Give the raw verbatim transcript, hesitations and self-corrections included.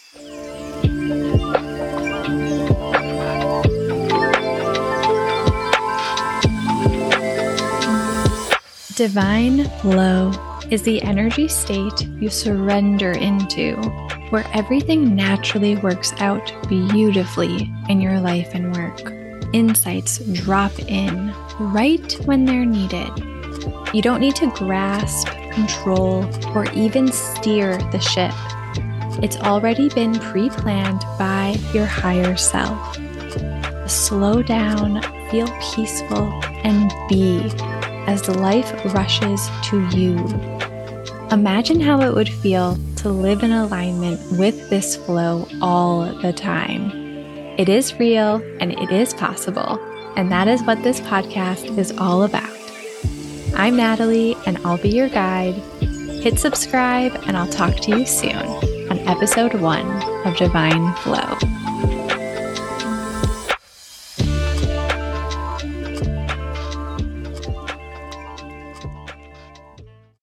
Divine flow is the energy state you surrender into, where everything naturally works out beautifully in your life and work. Insights drop in right when they're needed. You don't need to grasp, control, or even steer the ship. It's already been pre-planned by your higher self. Slow down, feel peaceful, and be as life rushes to you. Imagine how it would feel to live in alignment with this flow all the time. It is real and it is possible, and that is what this podcast is all about. I'm Natalie, and I'll be your guide. Hit subscribe, and I'll talk to you soon on episode one of Divine Flow.